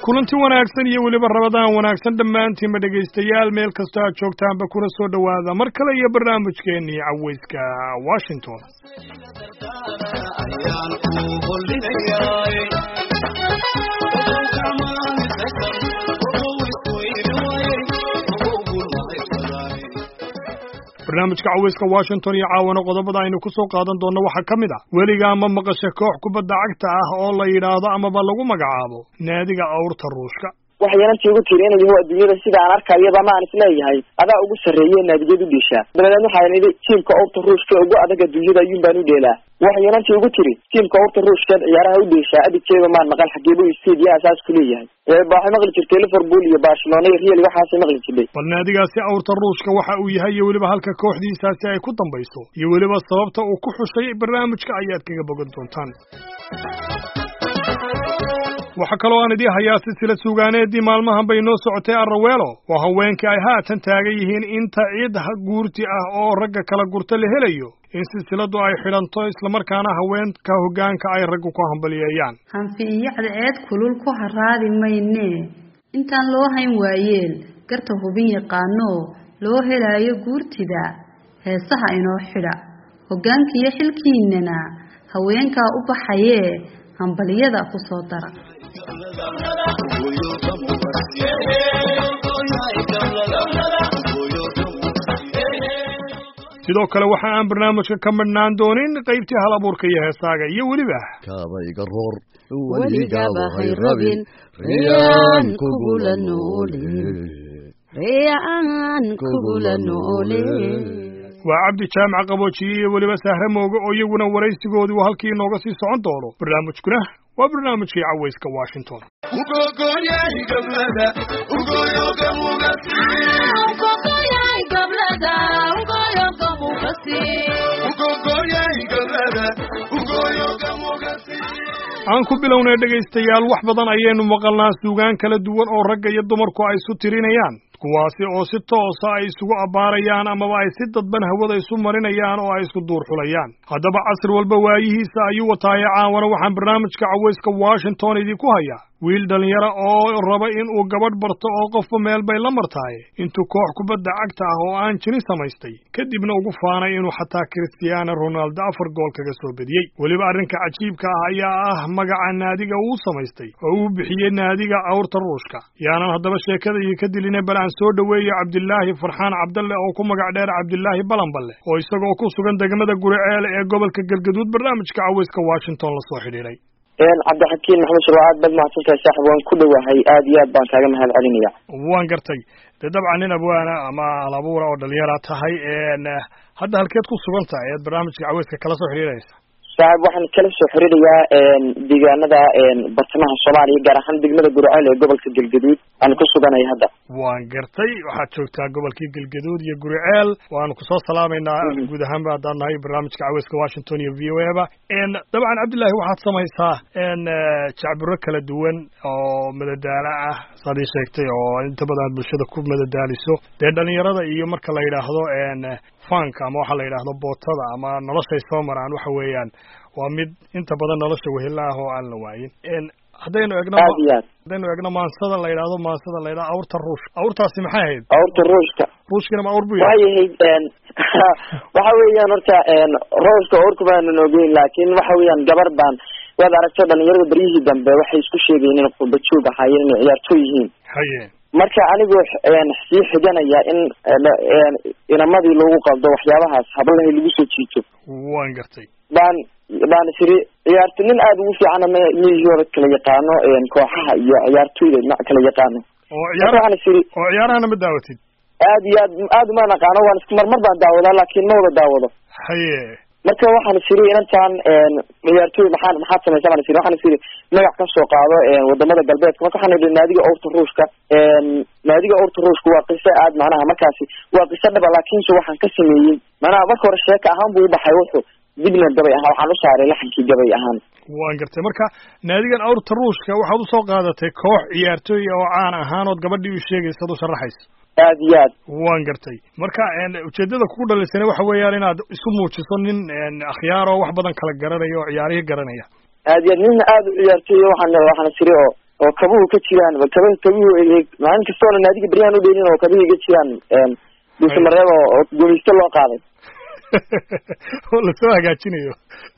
kulanti wanaagsan iyo weliba rabadaan wanaagsan dhammaantiinba dhegaystayaal meel kastoo aad joogtaanba kuna soo dhowaada mar kale iyo barnaamijkeennii cawayska Washington. barnaamijka cawayska Washington iyo caawana qodobada aynu ku soo qaadan doonno waxaa ka mid ah weliga ama maqasho koox kubadda cagta ah oo la yiraahdo amaba lagu magacaabo naadiga awrta ruushka waxyaantii ugu tirinayo adduunyada sida aan arkayaba ma aan isleeyahay adaa ugu sareeyay naadiyadu dhisha dabadeed waxaan idhi tiimka awrta ruushka ugu adag adduunyada ayuu baan u dheelaa waxyaantii ugu tiri tiimka awrta ruushka ciyaaraha u dheesha adigteeda maan maqal xageebo istadiya asaas ku leeyahay baaxi maqli jirtay Liverpool iyo Barcelona iyo Real waxaas maqli jirtay bal naadigaasi awrta ruushka waxa uu yahay iyo weliba halka kooxdiisaasi ay ku dambayso iyo weliba sababta uu ku xushay barnaamijka ayaad kaga bogan doontaan waxa kaloo aan idii hayaa silsilad suugaaneedii maalmahan bay noo socotay Arraweelo waa haweenkii ay haatan taagan yihiin inta ciid guurti ah oo ragga kala gurta la helayo in silsiladu ay xidhanto isla markaana haweenka hoggaanka ay raggu ku hambaliyayaan hanfiyada eed kulul ku haraadi mayne intaan loo hayn waayeel garta hubin yaqaano loo helayo guurtida heesaha inoo xidha hoggaanka iyo xilkiinana haweenka u baxaye hambaliyada ku soo dara sidoo kale waxa aan barnaamijka ka madhnaan doonin qaybtii hal abuurka iyo heesaaga iyo weliba kaabayga roor waligaba hay rabin riyaan kugula noole waa cabdi jaamac qaboojiye iyo weliba sahre mooge oo iyaguna waraysigoodii halkii inooga sii socon doono barnaamijkuna waa barnaamijkii cawayska Washington aan ku bilownay dhegaystayaal wax badan ayaynu maqalnaa suugaan kala duwan oo ragga iyo dumarku ay isu tirinayaan kuwaasi oo si toosa ay isugu abbaarayaan amaba ay si dadban hawada isu marinayaan oo ay isku duur xulayaan haddaba casri walba waayihiisa ayuu wataaye caawana waxaan barnaamijka cawayska Washington idinku hayaa wiil dhalinyaro oo raba in uu gabadh barto oo qofba meel bay la martaaye intuu koox kubadda cagta ah oo aan jirin samaystay kadibna ugu faanay inuu xataa Cristiano Ronaldo 4 gool kaga soo badiyey weliba arrinka cajiibka ah ayaa ah magaca naadiga uu samaystay oo uu bixiyey naadiga awrta ruushka yaanan haddaba sheekada iyo ka dilinay bal aan soo dhaweeyay Cabdillaahi Farxaan Cabdalle oo ku magac dheer Cabdillaahi Balanballe oo isagoo ku sugan degmada Guriceel ee gobolka Galgaduud barnaamijka cawayska Washington la soo xiriiray cabdixakiin maxamed sharwaad bad mahadsantahay saaxiib waan ku dhowahay aad iyo aad baan kaaga mahad celinaya waan gartay dabcan nin abwaana ama alabuura oo dhalinyara tahay hadda halkeed ku sugan tahay ee barnaamijka cawayska kala soo xiriiraysa saaxiib waxaan kala soo xiriirayaa deegaanada bartamaha Soomaaliya gaar ahaan degmada Guriceel ee gobolka Galgaduud aan ku suganahay hadda waan gartay waxaad joogtaa gobolkii Galgaduud iyo Guriceel waan ku soo salaameynaa guud ahaan haddaan nahay barnaamijka cawayska Washington iyo VOA-ba dabcan Cabdillaahi waxaad samaysaa jacbiro kala duwan oo madadaalo ah sidii sheegtay oo inta badan bulshada ku madadaaliso dhalinyarada iyo marka la yiraahdo fanka ama waxa la yiraahdo bootada ama noloshay soo maraan waxa weeyaan waa mid inta badan nolosha wehelaah oo aan la waayin haddaynu eegno maansada la yiraahdo awrta ruushka awrtaasi maxay ahayd awrta ruushkana ma awr buu yahay waxa weeyaan horta ruushka awrku baan noogeyn laakiin waxa weeyaan gabar baan waad aragtay dhalinyarada baryihii dambe waxay isku sheegeen in qurba joog ahaayeen inay ciyaartooy yihiin haye marka anigu sii xiganaya in inamadii lagu qabdo waxyaabahaas hablaha lagu soo jiito waan gartay baan siri ciyaarto nin aad ugu fiican ama niyoor kala yaqaano kooxaha iyo ciyaartooyda ma kala yaqaano oo ciyaarahana ma daawatid aad iyo aad ma naqaano waan isku marmar baan daawadaa laakiin ma wada daawado haye marka waxaan siri inantaan ciyaartooy maxaad samaysaa baan siri waxaan siri magac ka soo qaado wadamada galbeedka marka waxaan idhi naadiga awrta ruushka waa qiso aad macnaha markaasi waa qiso dhaba laakiinse waxaan ka sameeyey macnaha marka hore sheeka ahaan buu u baxay wuxuu dibna gabay ahaan waxaan u saaray laxankii gabay ahaan waan gartay marka naadigan awrta ruushka waxaad usoo qaadatay koox ciyaartooy oo caan ahaan ood gabadhii u sheegaysa ad u sharaxayso aad iyo aad waan gartay marka ujeedada kugu dhalisana waxa weeyaan inaad isu muujiso nin akhyaar oo wax badan kala garanaya oo ciyaarihii garanaya aad iyo aad nin aad u ciyaartooy waxaan siri oo oo kabuhu ka jiraan kabuhu maalin kastoona naadiga beryahan u dheelin oo kabuhu ka jiraan dulka mareeb oo gumaysto loo qaaday oo lasoo hagaajinayo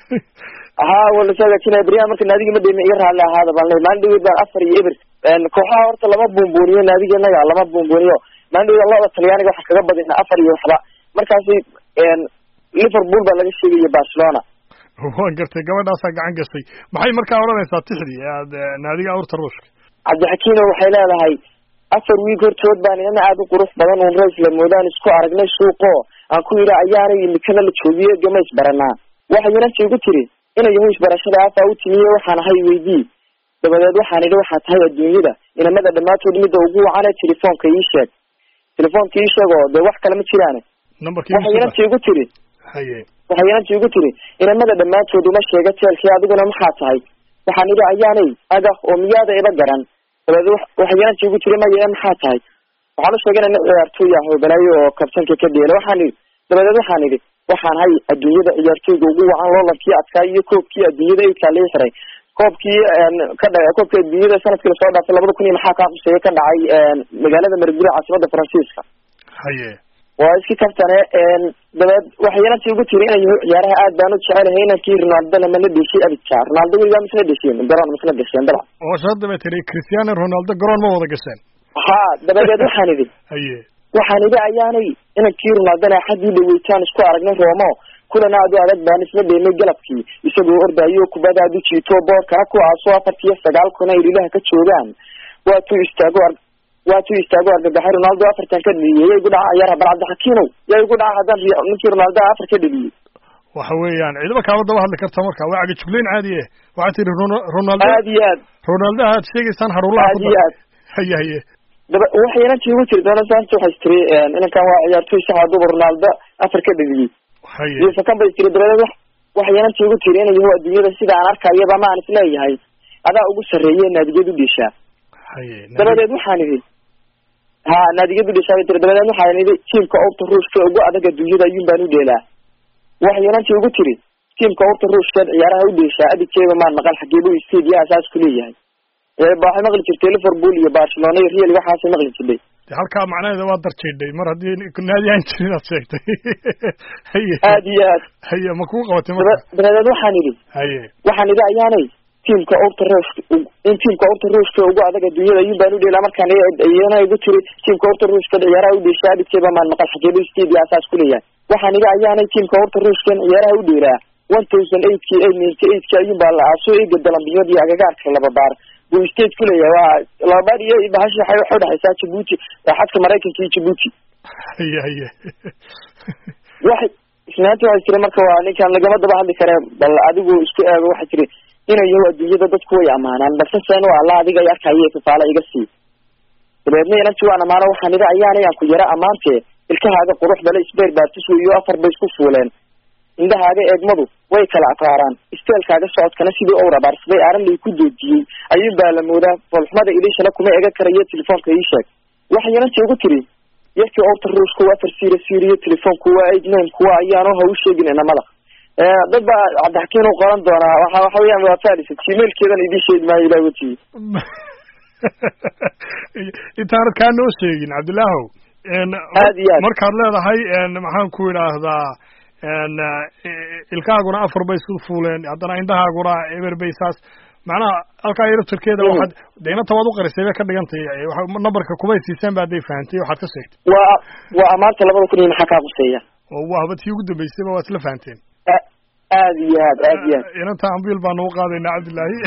waa lasoo hagaajinaya beryahan marka naadiga ma dheelin iga raalli ahaada baan leeyahay maalin dhaweyd baan 4 iyo eber kooxaha horta lama buunbuuniyo naadigenaga lama buunbuuniyo maalin dhaweyd labada talyaaniga waxa kaga badina 4 iyo waxba markaasi Liverpool baa laga sheegay Barcelona waan gartay gabadhaasaa gacan gashay maxay markaa odhanaysaa tixdii aad naadiga awrta ruushka cabdixakiino waxay leedahay 4 wiig hortood baan ina aad u qurux badan oo rays la moodaan isku aragnay suuqo aan ku yiri ayaanay imikana la joogiyo gamays baranaa waxayna sheegu tiri inay yahay isbarashada afa u timiyo waxaan ahay weydii dabadeed waxaan idhi waxa tahay adduunyada inamada dhamaatood midda ugu wacana telefoonka ii sheeg oo de wax kale ma jiraan waxayna sheegu tiri waxayna sheegu tiri inamada dhamaatood uma sheega jeelkii adiguna maxaa tahay waxaan idhi ayaanay aga oo miyaada iba garan dabadeed waxayna sheegu tiri ma maxaa tahay waxaan u sheegay inaan ciyaartooy ah oo balaayo oo kabtanka ka dheelo waxaan idhi waxaan hay adduunyada ciyaartooyga ugu wacan loolarkii adkaa iyo koobkii adduunyada ay kala xiray koobkii koobkii adduunyada sanadkii soo dhaafay 2000 maxaa ka quseeyay ka dhacay magaalada Maribor caasimada Faransiiska waa iski kaftane dabadeed waxayna ugu tiri inay ciyaaraha aad baan u jecelahay inankii Ronaldo lama la dhashay abidka Ronaldo weligaa misla dhasheen garoon misla dhasheen dala oo shadaba tiri Cristiano Ronaldo garoon ma wada gasheen dabadeed waxaan idhi ayaanay inankii Ronaldo xadii dhaweytaan isku aragnay Roma kulana aad u adag baan isla dheemay galabkii isagoo ordayo kubada aad u jiito boorkana ku aaso 4-9 kuna ilaha ka joogaan waa tu istaago argagax Ronaldo 4 ka dhigay igu dhaca ciyaaraha balcad xakiino yaa igu dhaca hadan ninkii Ronaldo 4 ka dhigay waxa weeyaan ciidama ka wada hadli karta marka waa aga jugleen caadi ah waxa tiri Ronaldo aad sheegaysan harulaha haye waxayna ugu tiri Donald Sancho waxay tiri inankan waa ciyaartooy sax ah Ronaldo 4 ka dhigay iyo sakan bay tiri dabadeed waxayna ugu tiri inay yahay adduunyada sida aan arkayo ba ma aan isleeyahay adaa ugu sareeyay naadigeedu dhisha dabadeed waxaan idhi naadigeedu dhisha tiri dabadeed waxaan idhi tiimka awrta ruushka ugu adag adduunyada ayuun baan u dheelaa waxayna ugu tiri tiimka awrta ruushka ciyaaraha u dhisha adigeeba ma maqal xageebu istiidiyaa asaas ku leeyahay baaxay maqli jirtay Liverpool iyo Barcelona iyo Real waxa ay maqli jirtay halka macnaheedu waa darjeeday mar hadii naadi aan jirin aad sheegtay haye ma ku qabatay marka dabadeed waxaan idhi ayaanay tiimka awrta ruushka ugu adag adduunyada ayuu baan u dheelaa markaan ayana igu tiri tiimka awrta ruushka ciyaaraha u dheeshaa adkeeba ma maqal xageebu istiidiyaa asaas ku leeyahay waxaan idhi ayaanay tiimka awrta ruushka ciyaaraha u dheelaa 1008 ayuu baa la aasoo ay gadalambiyadii agagaarka laba baar buu state ku leeyahay waa labaad iyo bahashi waxay u dhaxaysaa Djibouti xadka Mareykanka iyo Djibouti waxay isnaanta waxay tiri marka waa ninkan lagama daba hadli kare bal adigu isku eego waxay tiri inay yahay adduunyada dadku way amaanaan balse seen waa Allah adiga ay arkayay faala iga sii dabeedna inantu waan amaano waxaan idhi ayaanay aan ku yara amaante ilkahaaga quruxda la isbeer baartis iyo 4 bay isku fuuleen indahaaga eegmadu way kala aqraaraan isteelkaaga socodkana sidii oo rabaarsaday aaran lay ku doojiyay ayuu baa la moodaa falxumada ilishana kuma eega karayo telefoonka ii sheeg waxayna ugu tiri yarkii awrta ruushka waa farsiiriyo telefoonku waa eedneen kuwa ayaanu ha u sheegin inamada dad baa cabdixakiin u qoran doonaa waxa weeyaan waa faaris emailkeedan idin sheeg maayo ilaa wajii intaan ka noo sheegin Cabdilaahow markaad leedahay maxaan ku yiraahdaa ilkaaguna 4 bay isku fuuleen haddana indhahaaguna eber bay saas macnaha halka yar turkeeda waxaad deynta wad u qarisay ka dhigantay numberka kuma siisaan baad ay fahamtay waxaad ka sheegtay waa amaanta 2000 maxaa ka quseeya oo waa tii ugu dambeysay waa isla fahanteen aad iyo aad inta ambil baan u qaadaynaa Cabdilaahi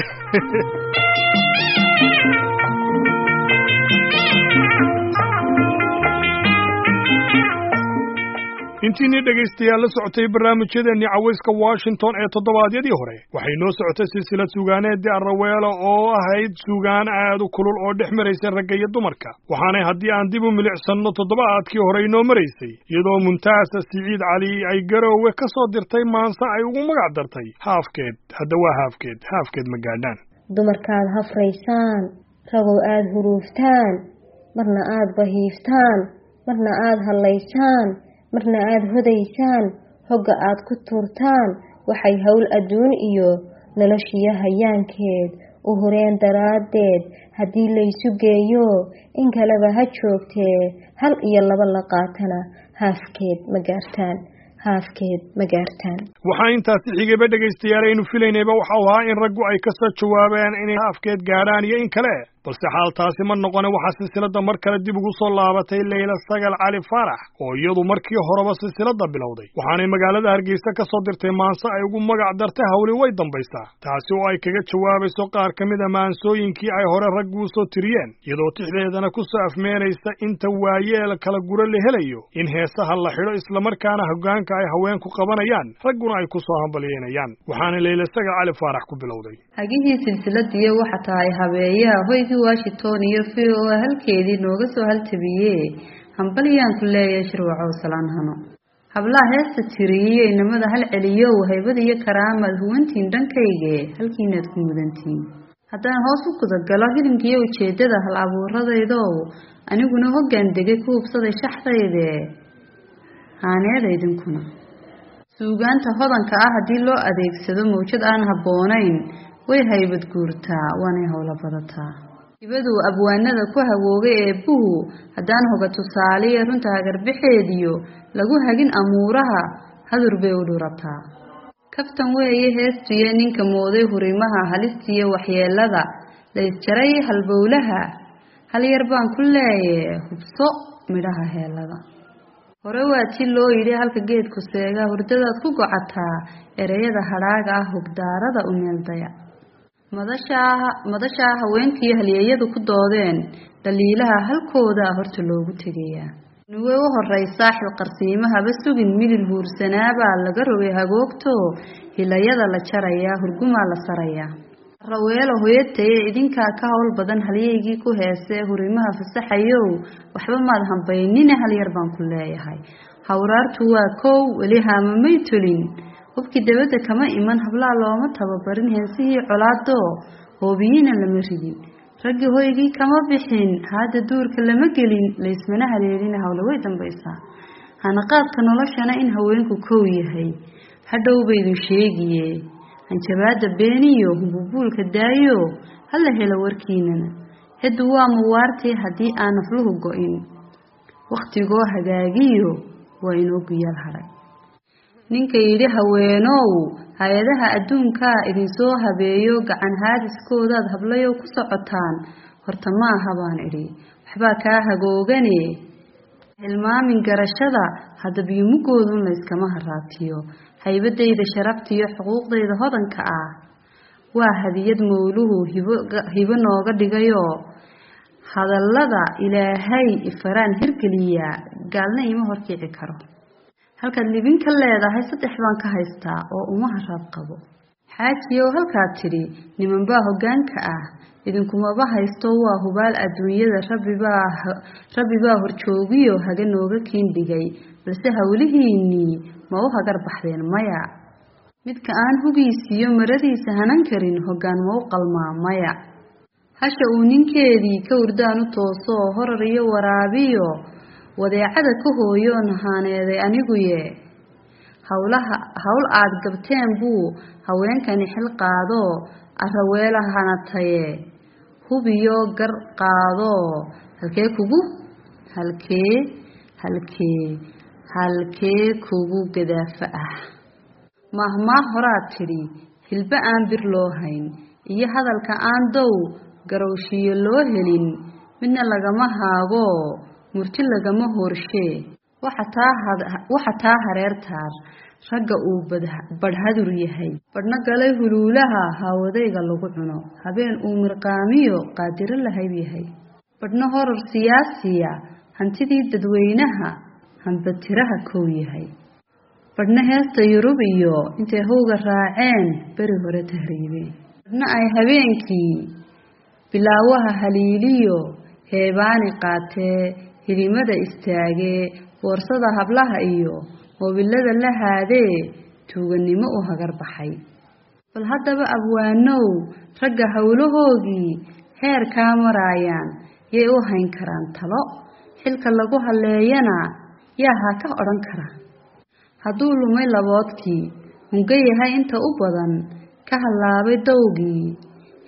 intiini dhageystayaal la socotay barnaamijyadeennii cawayska Washington ee toddobaadyadii hore waxay noo socotay silsilad suugaaneedii Arraweelo oo ahayd suugaan aad u kulul oo dhex maraysay ragga iyo dumarka waxaanay haddii aan dib u milicsano toddobaadkii hore inoo maraysay iyadoo Muntaasa Siciid Cali ay Garoowe ka soo dirtay maansa ay ugu magac dartay haafkeed hadda waa haafkeed ma gaadhaan dumarkaad hafraysaan ragow aad huruuftaan marna aad bahiiftaan marna aad hallaysaan marna aad hodaysaan hogga aad ku tuurtaan waxay hawl adduun iyo noloshiya hayaankeed u hureen daraaddeed haddii laysu geeyo in kaleba ha joogtee hal iyo laba la qaatana haafkeed ma gaartaan waxaa intaasi xigayba dhegaystayaal aynu filaynayba waxau ahaa in raggu ay kasoo jawaabeen inay haafkeed gaadhaan iyo in kale balse xaaltaasi ma noqone waxaa silsiladda mar kale dib ugu soo laabatay Leyla Sagal Cali Faarax oo iyadu markii horeba silsiladda bilowday waxaanay magaalada Hargeysa ka soo dirtay maanso ay ugu magac dartay hawli way dambaysaa taasi oo ay kaga jawaabayso qaar ka mid a maansooyinkii ay hore raggu u soo tiriyeen iyadoo tixdeedana ku soo afmeenaysa inta waayeel kala gura la helayo in heesaha la xidho islamarkaana hoggaanka ay haweenku qabanayaan ragguna ay ku soo hambalyeynayaan waxaana Leyla Sagal Cali Faarax ku bilowday hagihii silsiladiyo waxa tahay habeeyaha hoyga Washington iyo VOA halkeedii nooga soo haltabiyay hambalyaan ku leeyahay shirwacow salaanhano hablaha heesta tiriyay inamada hal celiyo haybada iyo karaamad huwantiin dhankayga halkiinaad ku mudantiin haddaan hoos u guda galo filimkii ujeedada hal abuuradaydo aniguna hoggaan degay ku hubsaday shaxdayde haaneeda idinkuna suugaanta hodanka ah haddii loo adeegsado mawjad aan habboonayn way haybad guurtaa waanay howlo badataa ibadu abwaanada ku hawoogay ee buhu haddaan hoga tusaaliye runta hagarbixeediyo lagu hagin amuuraha hadur bay u dhurataa kaftan weeye heestiyo ninka mooday hurimaha halistiyo waxyeelada la isjaray halbowlaha hal yar baan ku leeyahay hubso midhaha heelada hore waa ti loo yidhi halka geedku seega hurdadaad ku gocataa ereyada hadhaaga ah hogdaarada u meeldaya madashaa haweenkii halyeeyadu ku doodeen dhaliilaha halkooda horta loogu tegayaa nuwe u horeysaa xilqarsiimahaba sugin midil huursanaabaa laga rogay hagoogto hilayada la jarayaa hurgumaa la sarayaa raweelo hooyataye idinkaa ka howl badan halyeygii ku heesee hurimaha fasaxayow waxba maad hambaynine hal yar baan ku leeyahay hawraartu waa kow weli haama may tulin hubkii dabadda kama iman hablaa looma tababarin heesihii colaado hoobiyina lama ridin raggii hoygii kama bixin hadda duurka lama gelin laysmana haleelina hawla way dambaysaa hanaqaadka noloshana in haweenku kow yahay hadhow baydu sheegiye hanjabaada beeniyo humbubuulka daayo hala helo warkiinana heddu waa muwaartay haddii aan nafluhu go'in wakhtigoo hagaagiyo waa inoo guyaal hadhay ninka yidhi haweenow hay-adaha adduunkaa idinsoo habeeyo gacan haadiskoodaad hablayow ku socotaan horta ma aha baan idhi waxbaa kaa hagoogane hilmaamin garashada haddabiyumugoodun layskama haraatiyo haybadayda sharaftiyo xuquuqdayda hodanka ah waa hadiyad mowluhu hibo nooga dhigayo hadallada ilaahay ifaraan hirgeliyaa gaalna ima horkici karo halkaad libin ka leedahay 3 baan ka haystaa oo uma haraad qabo xaajiyow halkaad tidhi niman baa hoggaanka ah idinkumaba haysto waa hubaal adduunyada rabbi baa horjoogiyo haga nooga kiindhigay balse hawlihiinnii ma u hagar baxdeen maya midka aan hugiisiyo maradiisa hanan karin hoggaan ma u qalmaa maya hasha uu ninkeedii ka urdaan u tooso horar iyo waraabiyo wadeecada ka hooyo nahaaneeday aniguye hawl aad gabteen buu haweenkani xil qaado araweelahana taye hubiyo gar qaado halkee kugu gadaafa ah mahmaa horaad tidhi hilba aan bir loo hayn iyo hadalka aan dow garowshiyo loo helin midna lagama haago murti lagama horshee waxa taa hareertaar ragga uu badhadur yahay badhna galay huluulaha haawadayga lagu cuno habeen uu mirqaamiyo qaadiro lahayb yahay badhna horar siyaasiya hantidii dadweynaha hanbatiraha kow yahay badhna heesta yurub iyo intay howga raaceen beri hore tahriibeen badhna ay habeenkii bilaawaha haliiliyo heebaani qaatee hilimada istaagee boorsada hablaha iyo mobilada la haadee tuuganimo u hagar baxay bal haddaba abwaanow ragga howlahoogii heer kaa maraayaan yay u hayn karaan talo xilka lagu haleeyana yaa ha ka odhan kara hadduu lumay laboodkii hunga yahay inta u badan ka hallaabay dowgii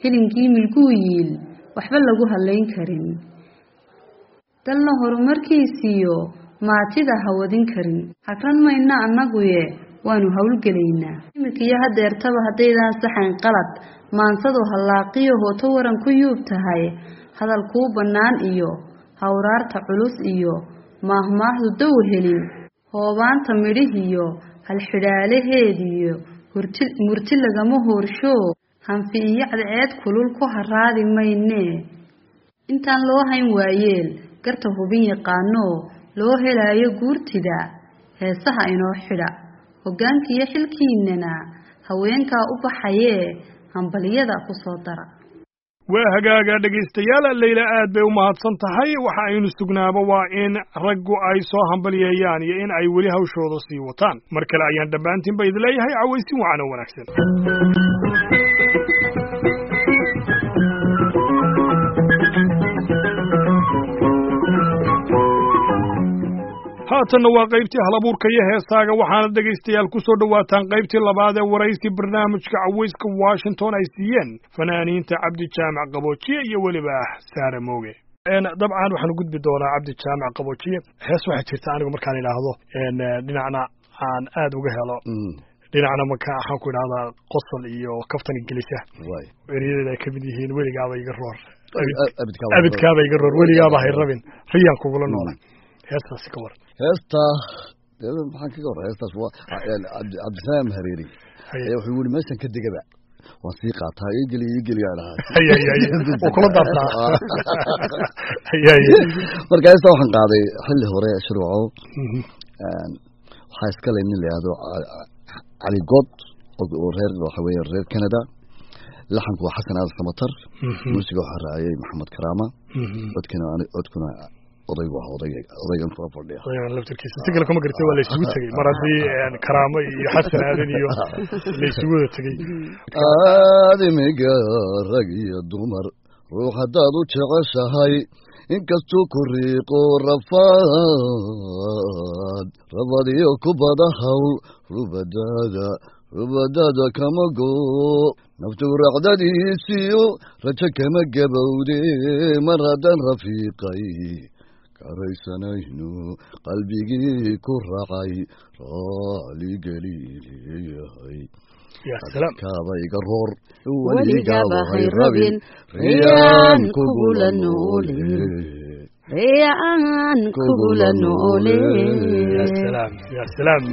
hilinkii milkuu yiil waxba lagu halayn karin dalna horumarkiisiyo maatida hawadin karin hagran mayna annaguye waanu howlgelaynaa iminkiyo hadeertaba haddaydaan saxayn qalad maansadu hallaaqiyo hooto waran ku yuub tahay hadal kuu bannaan iyo hawraarta culus iyo maahmaahdu dow helin hoobaanta midhihiyo halxidhaalaheediyo murti lagama hoorsho hanfi iyo cadceed kulul ku haraadi maynee intaan loo hayn waayeel garta hubin yaqaano loo helaayo guurtida heesaha inoo xidha hoggaankiiyo xilkiinana haweenkaa u baxayee hambaliyada ku soo dara waa hagaaga dhegaystayaal Leyla aad bay u mahadsan tahay waxa aynu sugnaaba waa in raggu ay soo hambaliyayaan iyo in ay weli hawshooda sii wataan mar kale ayaan dhammaantiin ba idin leeyahay cawaysin wacan oo wanaagsan haatanna waa qaybtii halabuurka iyo heesaaga waxaana dhegaystayaal ku soo dhawaataan qaybtii labaad ee waraysi barnaamijka cawayska Washington ay siiyeen fanaaniinta Cabdi Jaamac Qaboojiye iyo waliba Saare Mooge dabcan waxaan gudbi doonaa Cabdi Jaamac Qaboojiye hees waxa jirta anigu markaan ilaahdo dhinacna aan aad uga helo dhinacna waxaan ku idhahdaa qosol iyo kaftan ingilisa eriyada ay ka mid yihiin weligaaba iga roor abidkaaba iga roor weligaaba hay rabin riyaan kugula noolay heestaasi ka war heesta maxaan kaga war heestaas waa Cabdisalaam Hareeri wuxuu yiri meeshan ka degaba waan sii qaataa igeli aan ahaa kula dartaa marka heesta waxaan qaaday xilli hore shuruuco waxaa iska leeyahay leeyado Ali God oo reer Canada laxanku waa Xasan Aad Samatar muusiga waxa raacay Maxamed Karaama codkuna odaygan ku fadhiya laftirkiisa sigal kuma gartay waa la isugu tagay mar hadii Karaama iyo Xasan Aadan iyo la isugu tagay aadamiga rag iyo dumar ruux hadaad u jeceshahay inkastoo ku riiqo rafaad rabadiyo ku badahaw rubadaada kama go naftu racdadiisiyo rajo kama gabowde mar haddaan rafiiqay karaysanaynu qalbigii ku raacay raaligeliyahay kaaba iga roor weligaaba hay rabin riyaan kugula noole riyaan kugula noole ya salaam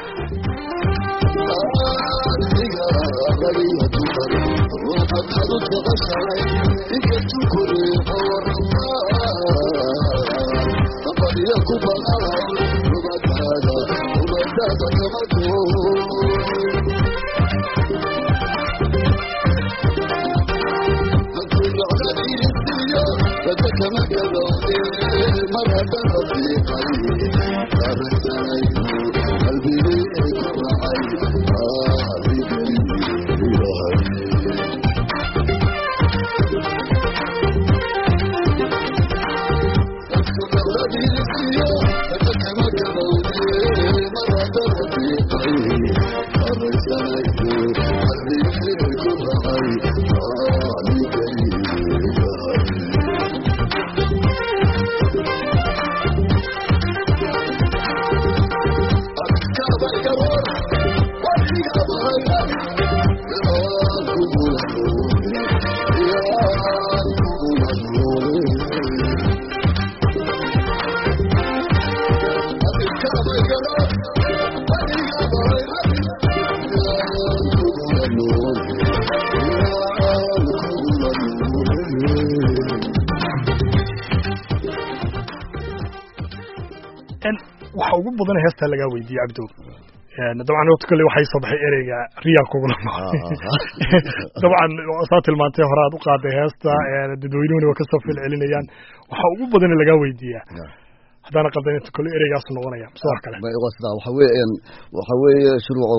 waxa ugu badan heesta laga weydiiyay Cabdo dabcan waqti kale waxay soo baxay ereyga riyaan kugula nool dabcan saat ilmaantay hore aad u qaaday heesta dadweynuhuna waa ka soo filcelinayaan waxa ugu badan laga weydiiyaa hadana qadan inta kale ereygaas noqonaya soo kale waxa weeye shuruuco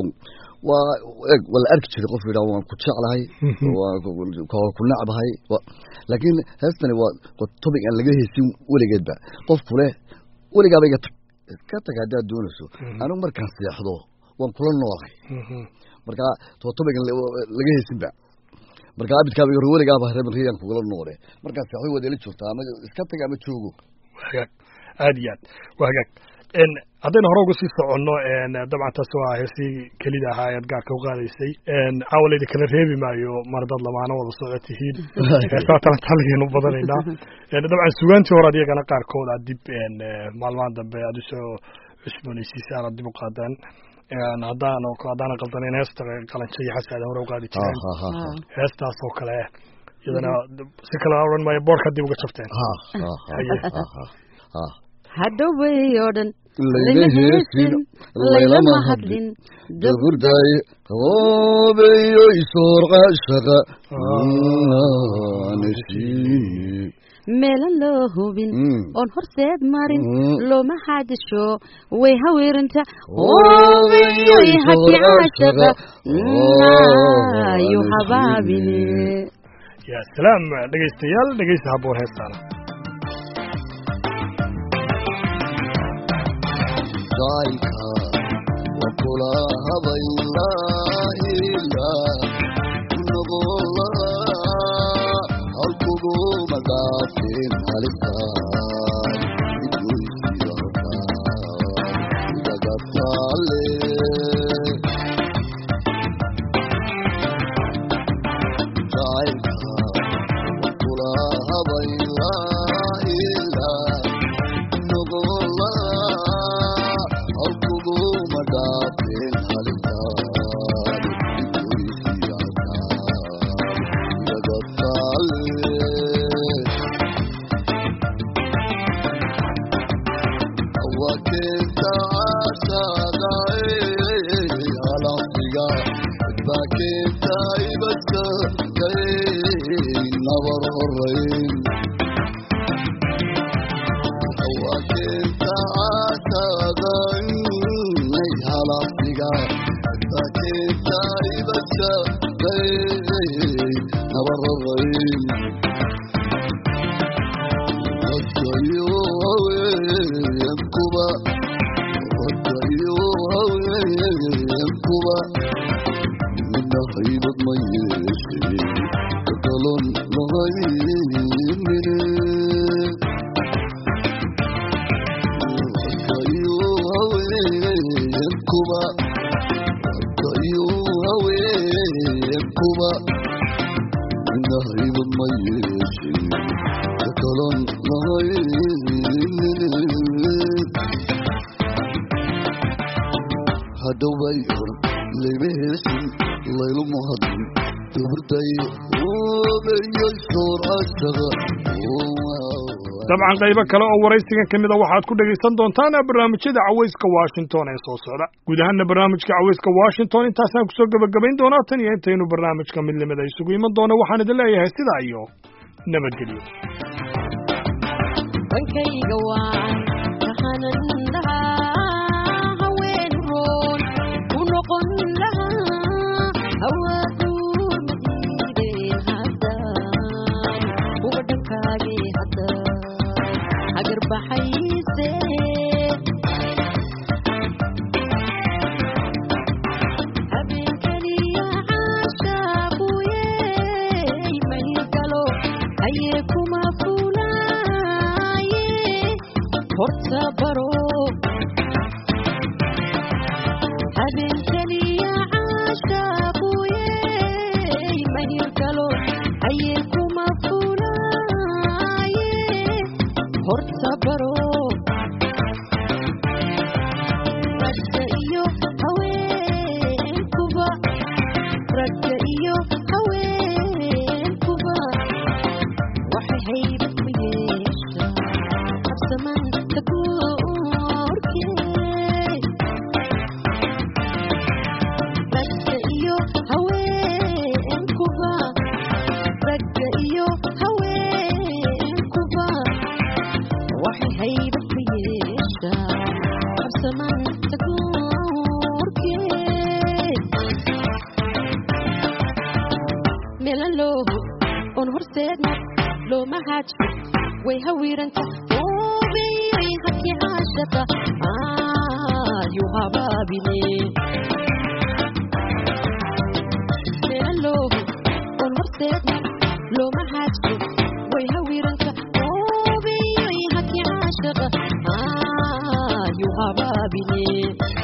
wala arki jiray qof yiraahdo waan ku jeclahay waa ku nacbahay laakiin heestani waa topic aan laga heesin weligeedba qof kule weligaaba iga ka tag hadaad doonayso anigu markaan seexdo waan kula noolahay marka topic laga heesinba marka abidka iyo weligaa baa reer riyan kugula noore markaas waxay wadeel joogtaa ama iska taga ama joogo hagaag aad iyo aad waa hagaag haddaynu hore uga sii soconno dabcan taas waa heesii kelida ahaa ayaad gaarka u qaadaysay caawalayda kala reebi maayo mar dad lamaano wada socdo tihiin heesaa talantaaligeenu badanaynaa dabcan sugaantii hore adyagana qaarkood aad dib maalmahan dambe aad usoo cusboonaysiisay aad dib u qaadaan haddaana qaldanayn heesta qalanjo iyo xasi aad hore u qaadi jireen heestaas oo kale iyadana si kale odhan maayo boorka dib uga jabteen hadhowbay oo dhan layla heesin laylama hadlin daburday qaboobeyo isoorqa shaqa nasiini meelan loo hubin oon horseed marin looma xaadisho way haweerinta oobeyo haki caashaqa yu habaabine ya salaam dhegaystayaal dhegaysta haboon heestaana jaayka wakula habaylaahila noqola halkugu magaasin halitaan iduysiyataan idagataale jaayka wakula habaylaahila noqola dabcan qaybo kale oo waraysigan ka mida waxaad ku dhegaysan doontaan barnaamijyada cawayska washington ee soo socda guud ahaana barnaamijka cawayska washington intaasaan kusoo gebagabayn doonaa tan iyo intaynu barnaamijka midnimada isugu iman doono waxaan idin leeyahay sidaa iyo nabadgelyo horseed loo ma xaajto way hawiranta oobiyo hakii caashaqa yu habaabine